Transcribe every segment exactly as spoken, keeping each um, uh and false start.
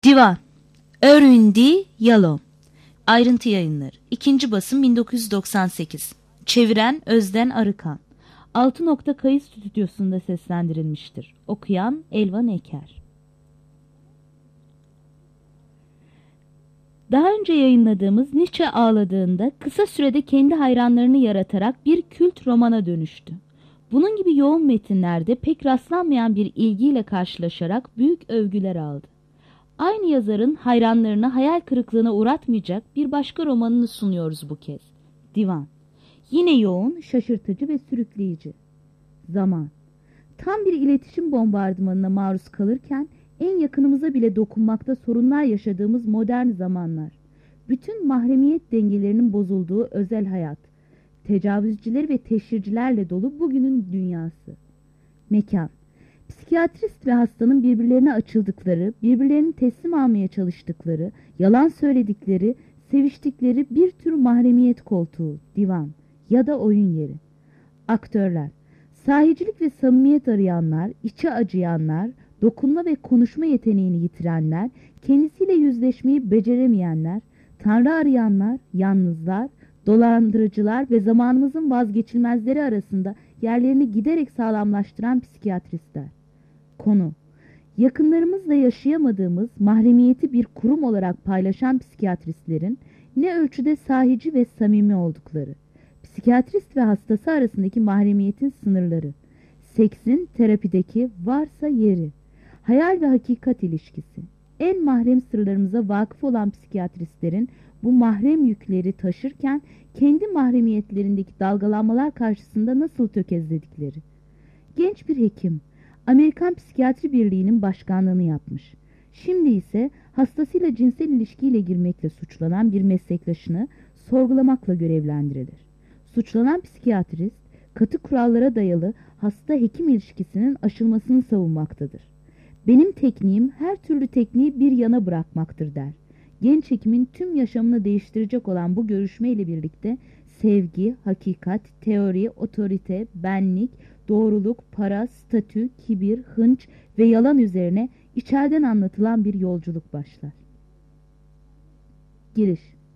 Divan Öründi Yalom Ayrıntı Yayınları İkinci basım bin dokuz yüz doksan sekiz. Çeviren Özden Arıkan. Altı Nokta Kayıt Stüdyosu'nda seslendirilmiştir. Okuyan Elvan Eker. Daha önce yayınladığımız Nietzsche ağladığında kısa sürede kendi hayranlarını yaratarak bir kült romana dönüştü. Bunun gibi yoğun metinlerde pek rastlanmayan bir ilgiyle karşılaşarak büyük övgüler aldı. Aynı yazarın hayranlarını hayal kırıklığına uğratmayacak bir başka romanını sunuyoruz bu kez. Divan. Yine yoğun, şaşırtıcı ve sürükleyici. Zaman. Tam bir iletişim bombardımanına maruz kalırken en yakınımıza bile dokunmakta sorunlar yaşadığımız modern zamanlar. Bütün mahremiyet dengelerinin bozulduğu özel hayat. Tecavüzcüler ve teşhircilerle dolu bugünün dünyası. Mekan. Psikiyatrist ve hastanın birbirlerine açıldıkları, birbirlerini teslim almaya çalıştıkları, yalan söyledikleri, seviştikleri bir tür mahremiyet koltuğu, divan ya da oyun yeri. Aktörler, sahicilik ve samimiyet arayanlar, içi acıyanlar, dokunma ve konuşma yeteneğini yitirenler, kendisiyle yüzleşmeyi beceremeyenler, tanrı arayanlar, yalnızlar, dolandırıcılar ve zamanımızın vazgeçilmezleri arasında yerlerini giderek sağlamlaştıran psikiyatristler. Konu, yakınlarımızla yaşayamadığımız mahremiyeti bir kurum olarak paylaşan psikiyatristlerin ne ölçüde sahici ve samimi oldukları, psikiyatrist ve hastası arasındaki mahremiyetin sınırları, seksin terapideki varsa yeri, hayal ve hakikat ilişkisi, en mahrem sırlarımıza vakıf olan psikiyatristlerin bu mahrem yükleri taşırken kendi mahremiyetlerindeki dalgalanmalar karşısında nasıl tökezledikleri. Genç bir hekim, Amerikan Psikiyatri Birliği'nin başkanlığını yapmış. Şimdi ise hastasıyla cinsel ilişkiyle girmekle suçlanan bir meslektaşını sorgulamakla görevlendirilir. Suçlanan psikiyatrist, katı kurallara dayalı hasta-hekim ilişkisinin aşılmasını savunmaktadır. Benim tekniğim her türlü tekniği bir yana bırakmaktır der. Genç hekimin tüm yaşamını değiştirecek olan bu görüşmeyle birlikte sevgi, hakikat, teori, otorite, benlik, doğruluk, para, statü, kibir, hınç ve yalan üzerine içeriden anlatılan bir yolculuk başlar. Giriş.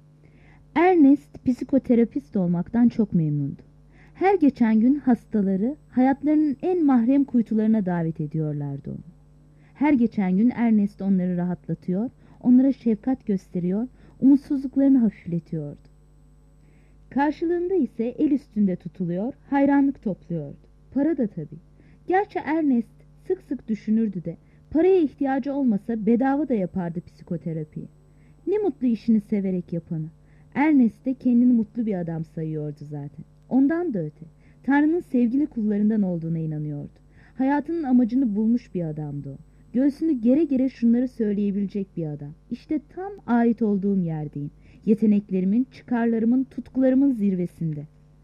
Ernest psikoterapist olmaktan çok memnundu. Her geçen gün hastaları hayatlarının en mahrem kuytularına davet ediyorlardı onu. Her geçen gün Ernest onları rahatlatıyor, onlara şefkat gösteriyor, umutsuzluklarını hafifletiyordu. Karşılığında ise el üstünde tutuluyor, hayranlık topluyordu. Para da tabii. Gerçi Ernest sık sık düşünürdü de paraya ihtiyacı olmasa bedava da yapardı psikoterapiyi. Ne mutlu işini severek yapanı. Ernest de kendini mutlu bir adam sayıyordu zaten. Ondan da öte. Tanrı'nın sevgili kullarından olduğuna inanıyordu. Hayatının amacını bulmuş bir adamdı o. Göğsünü gere gere şunları söyleyebilecek bir adam. İşte tam ait olduğum yerdeyim. Yeteneklerimin, çıkarlarımın, tutkularımın zirvesinde.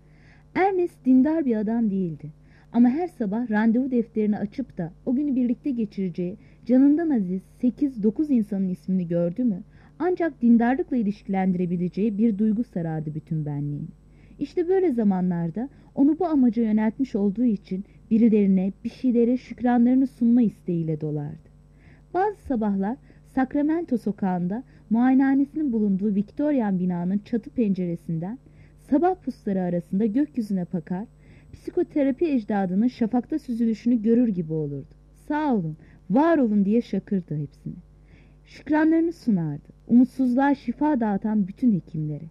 Ernest dindar bir adam değildi. Ama her sabah randevu defterini açıp da o günü birlikte geçireceği, canından aziz sekiz dokuz insanın ismini gördü mü, ancak dindarlıkla ilişkilendirebileceği bir duygu sarardı bütün benliğini. İşte böyle zamanlarda onu bu amaca yöneltmiş olduğu için birilerine, bir şeylere şükranlarını sunma isteğiyle dolardı. Bazı sabahlar Sacramento sokağında muayenehanesinin bulunduğu Victorian binanın çatı penceresinden sabah pusları arasında gökyüzüne bakar, psikoterapi ecdadının şafakta süzülüşünü görür gibi olurdu. Sağ olun, var olun diye şakırdı hepsini. Şükranlarını sunardı, umutsuzluğa şifa dağıtan bütün hekimlere.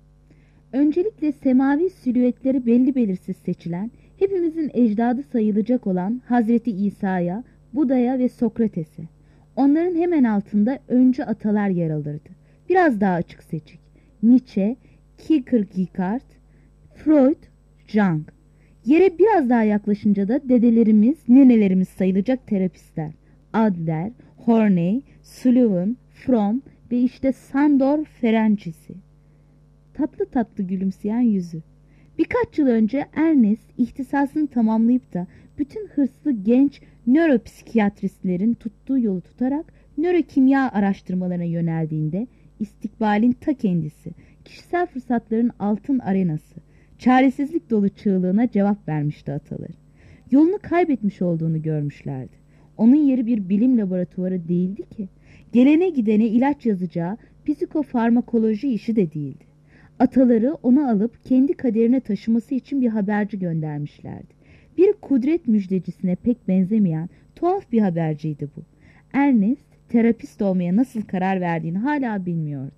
Öncelikle semavi silüetleri belli belirsiz seçilen, hepimizin ecdadı sayılacak olan Hazreti İsa'ya, Buda'ya ve Sokrates'e. Onların hemen altında öncü atalar yer alırdı. Biraz daha açık seçik. Nietzsche, Kierkegaard, Freud, Jung. Yere biraz daha yaklaşınca da dedelerimiz, nenelerimiz sayılacak terapistler. Adler, Horney, Sullivan, Fromm ve işte Sandor Ferenczi. Tatlı tatlı gülümseyen yüzü. Birkaç yıl önce Ernest ihtisasını tamamlayıp da bütün hırslı genç nöropsikiyatristlerin tuttuğu yolu tutarak nörokimya araştırmalarına yöneldiğinde istikbalin ta kendisi, kişisel fırsatların altın arenası, çaresizlik dolu çığlığına cevap vermişti ataları. Yolunu kaybetmiş olduğunu görmüşlerdi. Onun yeri bir bilim laboratuvarı değildi ki. Gelene gidene ilaç yazacağı psikofarmakoloji işi de değildi. Ataları onu alıp kendi kaderine taşıması için bir haberci göndermişlerdi. Bir kudret müjdecisine pek benzemeyen tuhaf bir haberciydi bu. Ernest, terapist olmaya nasıl karar verdiğini hala bilmiyordu.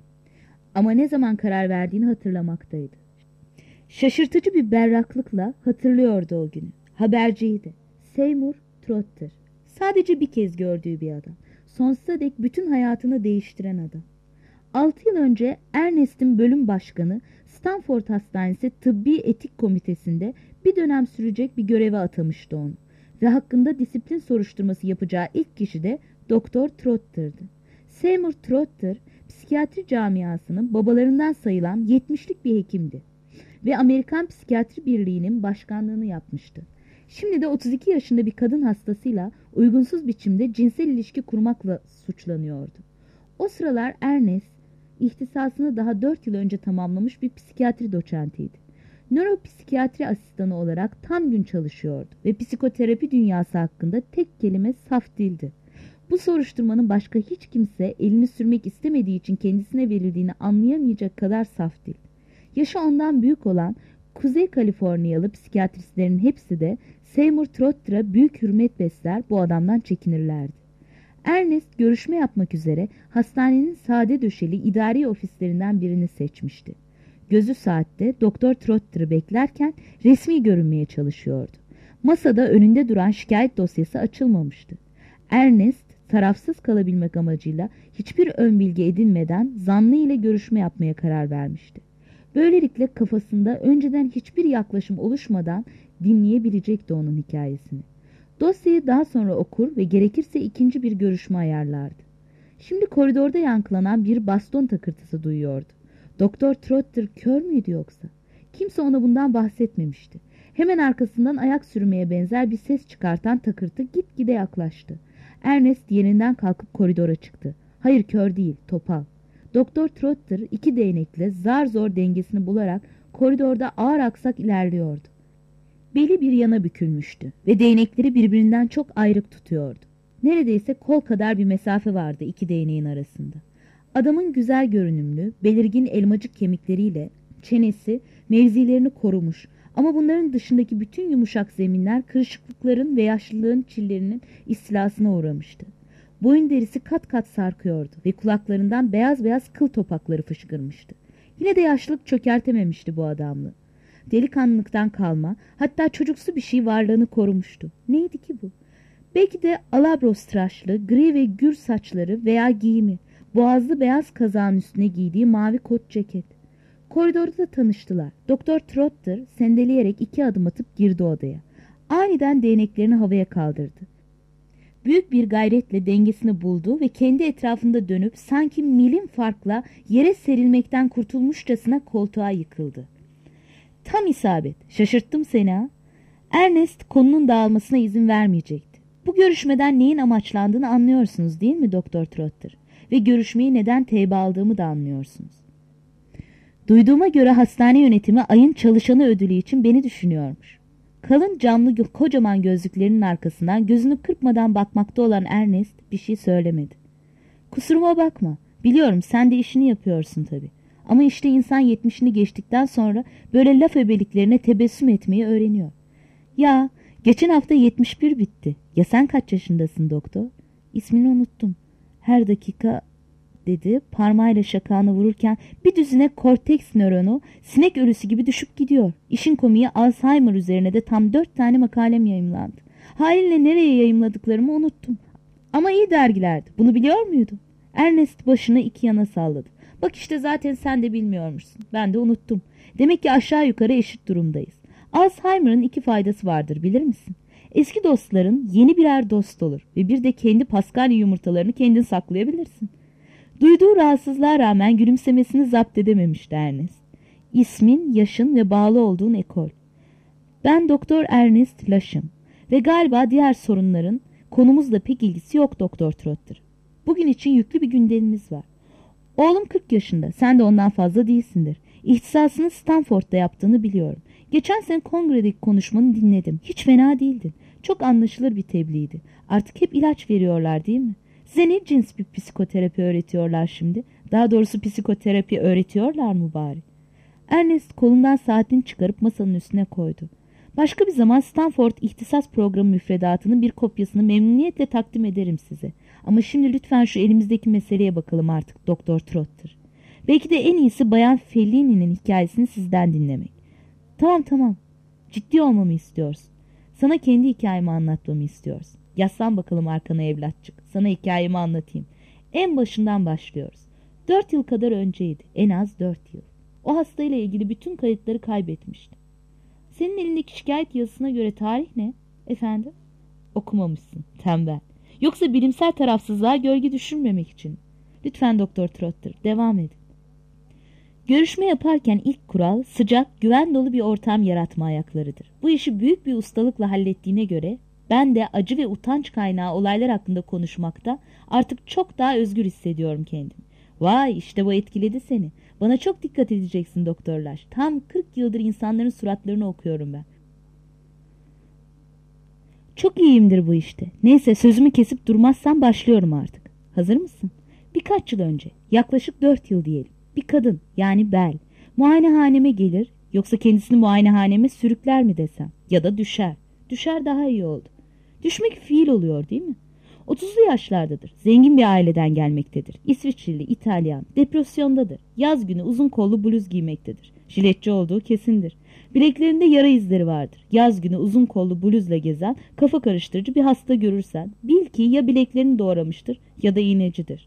Ama ne zaman karar verdiğini hatırlamaktaydı. Şaşırtıcı bir berraklıkla hatırlıyordu o günü. Haberciydi. Seymour Trotter. Sadece bir kez gördüğü bir adam. Sonsuza dek bütün hayatını değiştiren adam. Altı yıl önce Ernest'in bölüm başkanı Stanford Hastanesi Tıbbi Etik Komitesi'nde bir dönem sürecek bir göreve atamıştı onu. Ve hakkında disiplin soruşturması yapacağı ilk kişi de Doktor Trotter'dı. Seymour Trotter, psikiyatri camiasının babalarından sayılan yetmişlik bir hekimdi. Ve Amerikan Psikiyatri Birliği'nin başkanlığını yapmıştı. Şimdi de otuz iki yaşında bir kadın hastasıyla uygunsuz biçimde cinsel ilişki kurmakla suçlanıyordu. O sıralar Ernest, ihtisasını daha dört yıl önce tamamlamış bir psikiyatri doçentiydi. Nöropsikiyatri asistanı olarak tam gün çalışıyordu ve psikoterapi dünyası hakkında tek kelime saf dildi. Bu soruşturmanın başka hiç kimse elini sürmek istemediği için kendisine verildiğini anlayamayacak kadar saf dil. Yaşı ondan büyük olan Kuzey Kaliforniyalı psikiyatristlerin hepsi de Seymour Trotter'a büyük hürmet besler, bu adamdan çekinirlerdi. Ernest görüşme yapmak üzere hastanenin sade döşeli idari ofislerinden birini seçmişti. Gözü saatte Doktor Trotter'ı beklerken resmi görünmeye çalışıyordu. Masada önünde duran şikayet dosyası açılmamıştı. Ernest tarafsız kalabilmek amacıyla hiçbir ön bilgi edinmeden zanlı ile görüşme yapmaya karar vermişti. Böylelikle kafasında önceden hiçbir yaklaşım oluşmadan dinleyebilecekti onun hikayesini. Dosyayı daha sonra okur ve gerekirse ikinci bir görüşme ayarlardı. Şimdi koridorda yankılanan bir baston takırtısı duyuyordu. Doktor Trotter kör müydü yoksa? Kimse ona bundan bahsetmemişti. Hemen arkasından ayak sürmeye benzer bir ses çıkartan takırtı gitgide yaklaştı. Ernest yerinden kalkıp koridora çıktı. Hayır, kör değil, topal. Doktor Trotter iki değnekle zar zor dengesini bularak koridorda ağır aksak ilerliyordu. Beli bir yana bükülmüştü ve değnekleri birbirinden çok ayrık tutuyordu. Neredeyse kol kadar bir mesafe vardı iki değneğin arasında. Adamın güzel görünümlü, belirgin elmacık kemikleriyle çenesi mevzilerini korumuş ama bunların dışındaki bütün yumuşak zeminler kırışıklıkların ve yaşlılığın çillerinin istilasına uğramıştı. Boyun derisi kat kat sarkıyordu ve kulaklarından beyaz beyaz kıl topakları fışkırmıştı. Yine de yaşlılık çökertememişti bu adamlığı. Delikanlılıktan kalma, hatta çocuksu bir şey varlığını korumuştu. Neydi ki bu? Belki de alabros tıraşlı, gri ve gür saçları veya giyimi, boğazlı beyaz kazağın üstüne giydiği mavi kot ceket. Koridorda tanıştılar. Doktor Trotter sendeleyerek iki adım atıp girdi odaya. Aniden değneklerini havaya kaldırdı. Büyük bir gayretle dengesini buldu ve kendi etrafında dönüp sanki milim farkla yere serilmekten kurtulmuşçasına koltuğa yıkıldı. Tam isabet. Şaşırttım seni ha. Ernest konunun dağılmasına izin vermeyecekti. Bu görüşmeden neyin amaçlandığını anlıyorsunuz değil mi Doktor Trotter? Ve görüşmeyi neden teybe aldığımı da anlıyorsunuz. Duyduğuma göre hastane yönetimi ayın çalışanı ödülü için beni düşünüyormuş. Kalın camlı kocaman gözlüklerinin arkasından gözünü kırpmadan bakmakta olan Ernest bir şey söylemedi. Kusuruma bakma. Biliyorum sen de işini yapıyorsun tabii. Ama işte insan yetmişini geçtikten sonra böyle laf ebeliklerine tebessüm etmeyi öğreniyor. Ya geçen hafta yetmiş bir bitti. Ya sen kaç yaşındasın doktor? İsmini unuttum. Her dakika dedi parmağıyla şakağını vururken bir düzine korteks nöronu sinek ölüsü gibi düşüp gidiyor. İşin komiği Alzheimer üzerine de tam dört tane makalem yayımlandı. Halinle nereye yayımladıklarımı unuttum. Ama iyi dergilerdi. Bunu biliyor muydun? Ernest başını iki yana salladı. Bak işte zaten sen de bilmiyormuşsun. Ben de unuttum. Demek ki aşağı yukarı eşit durumdayız. Alzheimer'ın iki faydası vardır bilir misin? Eski dostların yeni birer dost olur ve bir de kendi paskalya yumurtalarını kendin saklayabilirsin. Duyduğu rahatsızlığa rağmen gülümsemesini zapt edememişti Ernest. İsmin, yaşın ve bağlı olduğun ekol. Ben Doktor Ernest Lash'ım ve galiba diğer sorunların konumuzla pek ilgisi yok Doktor Trotter. Bugün için yüklü bir gündemimiz var. Oğlum kırk yaşında, sen de ondan fazla değilsindir. İhtisasını Stanford'da yaptığını biliyorum. Geçen sene kongredeki konuşmanı dinledim. Hiç fena değildin. Çok anlaşılır bir tebliğdi. Artık hep ilaç veriyorlar değil mi? Size ne cins bir psikoterapi öğretiyorlar şimdi? Daha doğrusu psikoterapi öğretiyorlar mı bari? Ernest kolundan saatini çıkarıp masanın üstüne koydu. Başka bir zaman Stanford İhtisas Programı müfredatının bir kopyasını memnuniyetle takdim ederim size. Ama şimdi lütfen şu elimizdeki meseleye bakalım artık Doktor Trotter. Belki de en iyisi Bayan Fellini'nin hikayesini sizden dinlemek. Tamam tamam. Ciddi olmamı istiyorsun. Sana kendi hikayemi anlatmamı istiyorsun. Yaslan bakalım arkana evlatçık. Sana hikayemi anlatayım. En başından başlıyoruz. Dört yıl kadar önceydi. En az dört yıl. O hastayla ilgili bütün kayıtları kaybetmiştim. Senin elindeki şikayet yazısına göre tarih ne? Efendim? Okumamışsın. Tembel. Yoksa bilimsel tarafsızlığa gölge düşürmemek için. Lütfen Doktor Trotter, devam edin. Görüşme yaparken ilk kural sıcak, güven dolu bir ortam yaratma ayaklarıdır. Bu işi büyük bir ustalıkla hallettiğine göre ben de acı ve utanç kaynağı olaylar hakkında konuşmakta artık çok daha özgür hissediyorum kendimi. Vay, işte bu etkiledi seni. Bana çok dikkat edeceksin Doktor Lash. Tam kırk yıldır insanların suratlarını okuyorum ben. Çok iyiyimdir bu işte. Neyse, sözümü kesip durmazsan başlıyorum artık. Hazır mısın? Birkaç yıl önce, yaklaşık dört yıl diyelim. Bir kadın, yani Bel, muayenehaneme gelir, yoksa kendisini muayenehaneme sürükler mi desem? Ya da düşer. Düşer daha iyi oldu. Düşmek fiil oluyor değil mi? otuzlu yaşlardadır. Zengin bir aileden gelmektedir. İsviçreli, İtalyan, depresyondadır. Yaz günü uzun kollu bluz giymektedir. Jiletçi olduğu kesindir. Bileklerinde yara izleri vardır. Yaz günü uzun kollu bluzla gezen, kafa karıştırıcı bir hasta görürsen, bil ki ya bileklerini doğramıştır ya da iğnecidir.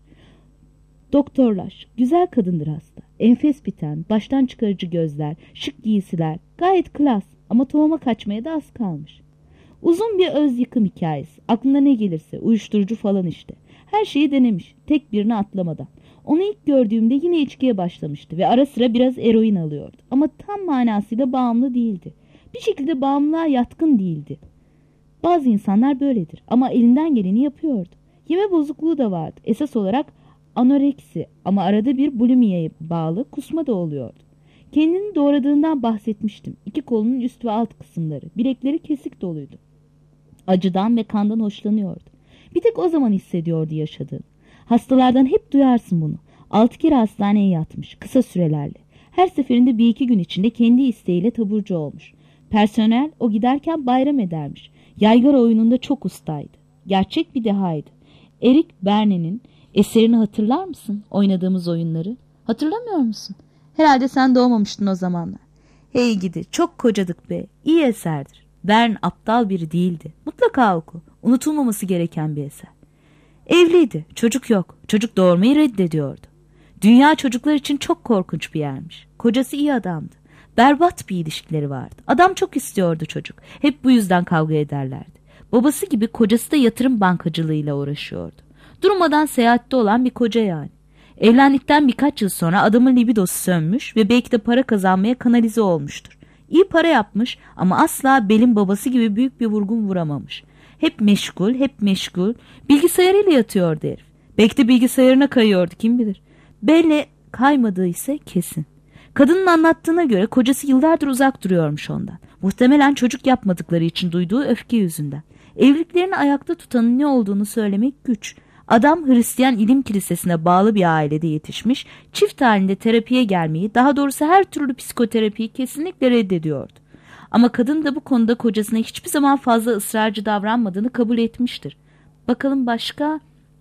Doktor Lash, güzel kadındır hasta. Enfes biten, baştan çıkarıcı gözler, şık giysiler, gayet klas ama tohuma kaçmaya da az kalmış. Uzun bir öz yıkım hikayesi. Aklına ne gelirse, uyuşturucu falan işte. Her şeyi denemiş, tek birini atlamadan. Onu ilk gördüğümde yine içkiye başlamıştı ve ara sıra biraz eroin alıyordu. Ama tam manasıyla bağımlı değildi. Bir şekilde bağımlılığa yatkın değildi. Bazı insanlar böyledir ama elinden geleni yapıyordu. Yeme bozukluğu da vardı. Esas olarak anoreksi ama arada bir bulimiye bağlı kusma da oluyordu. Kendini doğradığından bahsetmiştim. İki kolunun üst ve alt kısımları, bilekleri kesik doluydu. Acıdan ve kandan hoşlanıyordu. Bir tek o zaman hissediyordu yaşadığını. Hastalardan hep duyarsın bunu. Altı kere hastaneye yatmış, kısa sürelerle. Her seferinde bir iki gün içinde kendi isteğiyle taburcu olmuş. Personel o giderken bayram edermiş. Yaygara oyununda çok ustaydı. Gerçek bir dehaydı. Eric Berne'nin eserini hatırlar mısın? Oynadığımız oyunları. Hatırlamıyor musun? Herhalde sen doğmamıştın o zamanlar. Hey gidi, çok kocadık be. İyi eserdir. Bern aptal biri değildi. Mutlaka oku. Unutulmaması gereken bir eser. Evliydi. Çocuk yok. Çocuk doğurmayı reddediyordu. Dünya çocuklar için çok korkunç bir yermiş. Kocası iyi adamdı. Berbat bir ilişkileri vardı. Adam çok istiyordu çocuk. Hep bu yüzden kavga ederlerdi. Babası gibi kocası da yatırım bankacılığıyla uğraşıyordu. Durmadan seyahatte olan bir koca yani. Evlendikten birkaç yıl sonra adamın libidosu sönmüş ve belki de para kazanmaya kanalize olmuştur. İyi para yapmış ama asla Bel'in babası gibi büyük bir vurgun vuramamış. Hep meşgul, hep meşgul. Bilgisayarıyla yatıyordu herif. Belki de bilgisayarına kayıyordu, kim bilir. Bel'le kaymadığı ise kesin. Kadının anlattığına göre kocası yıllardır uzak duruyormuş ondan. Muhtemelen çocuk yapmadıkları için duyduğu öfke yüzünden. Evliliklerini ayakta tutanın ne olduğunu söylemek güç. Adam Hristiyan İlim Kilisesi'ne bağlı bir ailede yetişmiş, çift halinde terapiye gelmeyi, daha doğrusu her türlü psikoterapiyi kesinlikle reddediyordu. Ama kadın da bu konuda kocasına hiçbir zaman fazla ısrarcı davranmadığını kabul etmiştir. Bakalım başka?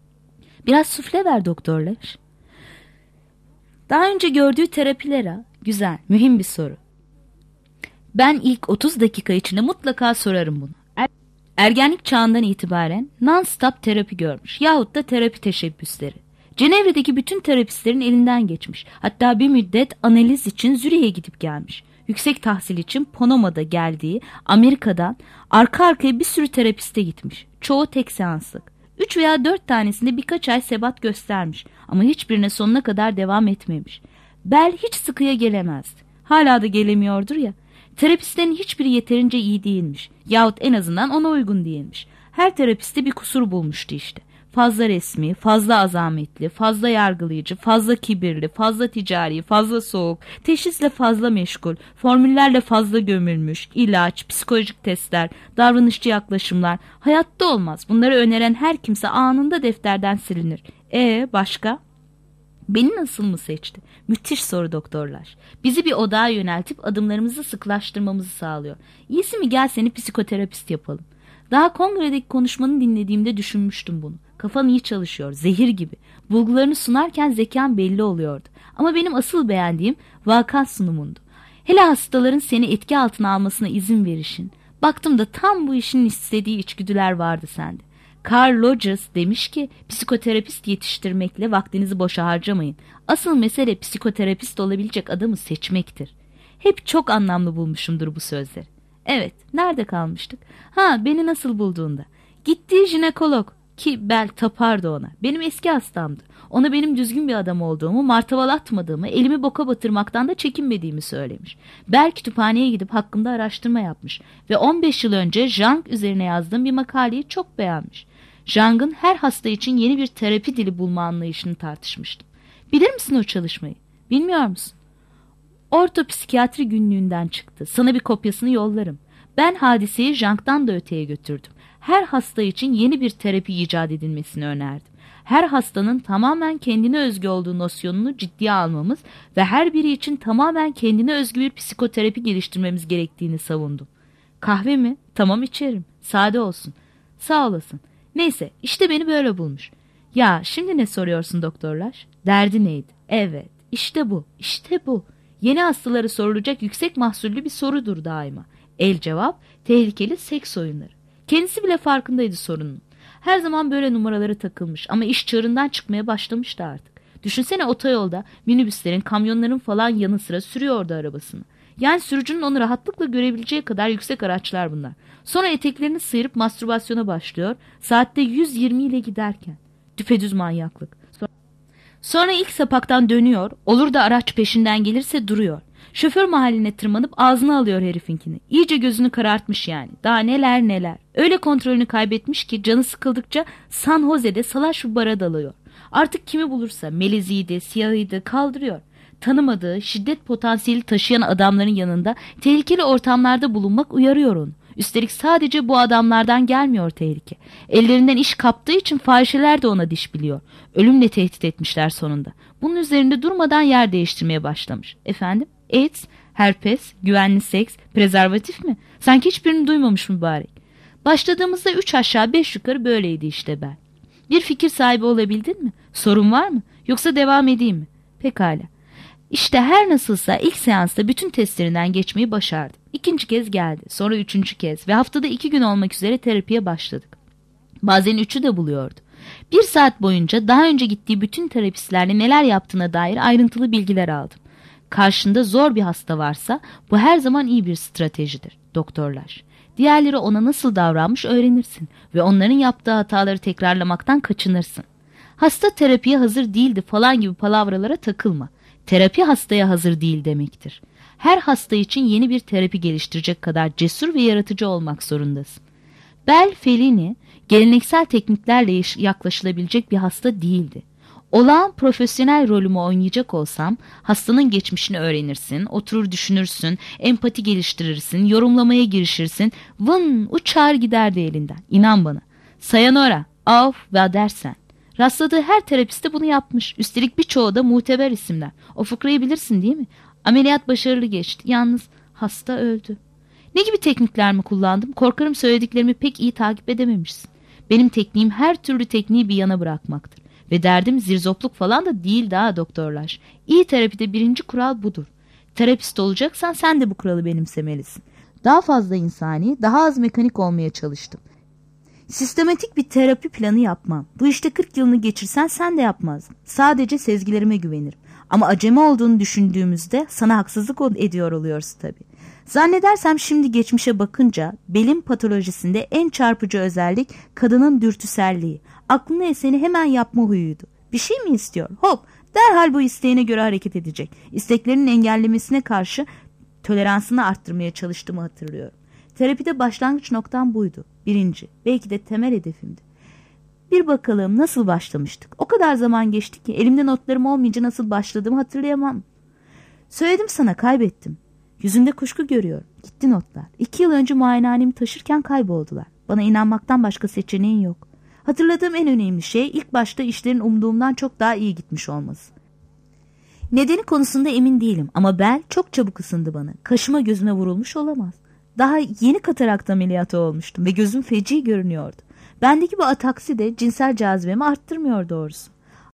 Biraz sufle ver Doktor Lash. Daha önce gördüğü terapilere, güzel, mühim bir soru. Ben ilk otuz dakika içinde mutlaka sorarım bunu. Ergenlik çağından itibaren non-stop terapi görmüş yahut da terapi teşebbüsleri. Cenevre'deki bütün terapistlerin elinden geçmiş. Hatta bir müddet analiz için Zürih'e gidip gelmiş. Yüksek tahsil için Panama'da geldiği Amerika'dan arka arkaya bir sürü terapiste gitmiş. Çoğu tek seanslık. Üç veya dört tanesinde birkaç ay sebat göstermiş ama hiçbirine sonuna kadar devam etmemiş. Bel hiç sıkıya gelemezdi. Hala da gelemiyordur ya. Terapistlerin hiçbiri yeterince iyi değilmiş. Yahut en azından ona uygun değilmiş. Her terapiste bir kusur bulmuştu işte. fazla resmi, fazla azametli, fazla yargılayıcı, fazla kibirli, fazla ticari, fazla soğuk, teşhisle fazla meşgul, formüllerle fazla gömülmüş, ilaç, psikolojik testler, davranışçı yaklaşımlar hayatta olmaz. Bunları öneren her kimse anında defterden silinir. E başka? Beni nasıl mı seçti? Müthiş soru doktorlar. Bizi bir odağa yöneltip adımlarımızı sıklaştırmamızı sağlıyor. İyisi mi gel seni psikoterapist yapalım. Daha kongredeki konuşmanı dinlediğimde düşünmüştüm bunu. Kafan iyi çalışıyor, zehir gibi. Bulgularını sunarken zekan belli oluyordu. Ama benim asıl beğendiğim vaka sunumundu. Hele hastaların seni etki altına almasına izin verişin. Baktım da tam bu işin istediği içgüdüler vardı sende. Carl Rogers demiş ki psikoterapist yetiştirmekle vaktinizi boşa harcamayın. Asıl mesele psikoterapist olabilecek adamı seçmektir. Hep çok anlamlı bulmuşumdur bu sözleri. Evet, nerede kalmıştık? Ha, beni nasıl bulduğunda. Gittiği jinekolog ki Bel tapardı ona. Benim eski hastamdı. Ona benim düzgün bir adam olduğumu, martavalatmadığımı, elimi boka batırmaktan da çekinmediğimi söylemiş. Bel kütüphaneye gidip hakkımda araştırma yapmış ve on beş yıl önce Jung üzerine yazdığım bir makaleyi çok beğenmiş. Jung'ın her hasta için yeni bir terapi dili bulma anlayışını tartışmıştım. Bilir misin o çalışmayı? Bilmiyor musun? Ortopsikiyatri günlüğünden çıktı. Sana bir kopyasını yollarım. Ben hadiseyi Jung'dan da öteye götürdüm. Her hasta için yeni bir terapi icat edilmesini önerdim. Her hastanın tamamen kendine özgü olduğu nosyonunu ciddiye almamız ve her biri için tamamen kendine özgü bir psikoterapi geliştirmemiz gerektiğini savundum. Kahve mi? Tamam içerim. Sade olsun. Sağ olasın. Neyse işte beni böyle bulmuş. Ya şimdi ne soruyorsun doktorlar? Derdi neydi? Evet işte bu. İşte bu. Yeni hastalara sorulacak yüksek mahsullü bir sorudur daima. El cevap tehlikeli seks oyunları. Kendisi bile farkındaydı sorunun. Her zaman böyle numaraları takılmış ama iş çığırından çıkmaya başlamıştı artık. Düşünsene otoyolda minibüslerin, kamyonların falan yanı sıra sürüyordu arabasını. Yani sürücünün onu rahatlıkla görebileceği kadar yüksek araçlar bunlar. Sonra eteklerini sıyırıp mastürbasyona başlıyor. Saatte yüz yirmi ile giderken. Düpedüz manyaklık. Sonra, sonra ilk sapaktan dönüyor. Olur da araç peşinden gelirse duruyor. Şoför mahalline tırmanıp ağzına alıyor herifinkini. İyice gözünü karartmış yani. Daha neler neler. Öyle kontrolünü kaybetmiş ki canı sıkıldıkça San Jose'de salaş bir bara dalıyor. Artık kimi bulursa meleziydi, siyahıydı kaldırıyor. Tanımadığı, şiddet potansiyeli taşıyan adamların yanında tehlikeli ortamlarda bulunmak uyarıyor onu. Üstelik sadece bu adamlardan gelmiyor tehlike. Ellerinden iş kaptığı için fahişeler de ona diş biliyor. Ölümle tehdit etmişler sonunda. Bunun üzerinde durmadan yer değiştirmeye başlamış. Efendim? AIDS, herpes, güvenli seks, prezervatif mi? Sanki hiçbirini duymamış mübarek. Başladığımızda üç aşağı beş yukarı böyleydi işte ben. Bir fikir sahibi olabildin mi? Sorun var mı? Yoksa devam edeyim mi? Pekala. İşte her nasılsa ilk seansta bütün testlerinden geçmeyi başardım. İkinci kez geldi, sonra üçüncü kez ve haftada iki gün olmak üzere terapiye başladık. Bazen üçü de buluyordu. Bir saat boyunca daha önce gittiği bütün terapistlerle neler yaptığına dair ayrıntılı bilgiler aldım. Karşında zor bir hasta varsa bu her zaman iyi bir stratejidir, doktorlar. Diğerleri ona nasıl davranmış öğrenirsin ve onların yaptığı hataları tekrarlamaktan kaçınırsın. Hasta terapiye hazır değildi falan gibi palavralara takılma. Terapi hastaya hazır değil demektir. Her hasta için yeni bir terapi geliştirecek kadar cesur ve yaratıcı olmak zorundasın. Bel Fellini geleneksel tekniklerle yaklaşılabilecek bir hasta değildi. Olağan profesyonel rolümü oynayacak olsam hastanın geçmişini öğrenirsin, oturur düşünürsün, empati geliştirirsin, yorumlamaya girişirsin, vın uçar giderdi elinden. İnan bana. Sayonara, auf ve dersen. Rastladığı her terapist de bunu yapmış. Üstelik birçoğu da muteber isimler. O fıkrayı bilirsin değil mi? Ameliyat başarılı geçti. Yalnız hasta öldü. Ne gibi teknikler mi kullandım? Korkarım söylediklerimi pek iyi takip edememişsin. Benim tekniğim her türlü tekniği bir yana bırakmaktır. Ve derdim zirzopluk falan da değil daha doktorlar. İyi terapide birinci kural budur. Terapist olacaksan sen de bu kuralı benimsemelisin. Daha fazla insani, daha az mekanik olmaya çalıştım. Sistematik bir terapi planı yapmam. Bu işte kırk yılını geçirsen sen de yapmazdın. Sadece sezgilerime güvenirim. Ama acemi olduğunu düşündüğümüzde sana haksızlık ediyor oluyoruz tabii. Zannedersem şimdi geçmişe bakınca belin patolojisinde en çarpıcı özellik kadının dürtüselliği. Aklına eseni hemen yapma huyuydu. Bir şey mi istiyor? Hop, derhal bu isteğine göre hareket edecek. İsteklerinin engellemesine karşı toleransını arttırmaya çalıştığımı hatırlıyorum. Terapide başlangıç noktam buydu. Birinci, belki de temel hedefimdi. Bir bakalım nasıl başlamıştık. O kadar zaman geçti ki elimde notlarım olmayınca nasıl başladığımı hatırlayamam. Söyledim sana, kaybettim. Yüzünde kuşku görüyorum. Gitti notlar. İki yıl önce muayenehanemi taşırken kayboldular. Bana inanmaktan başka seçeneğin yok. Hatırladığım en önemli şey ilk başta işlerin umduğumdan çok daha iyi gitmiş olması. Nedeni konusunda emin değilim ama bel çok çabuk ısındı bana. Kaşıma gözüme vurulmuş olamaz. Daha yeni katarakt ameliyatı olmuştum ve gözüm feci görünüyordu. Bendeki bu ataksi de cinsel cazibemi arttırmıyor doğrusu.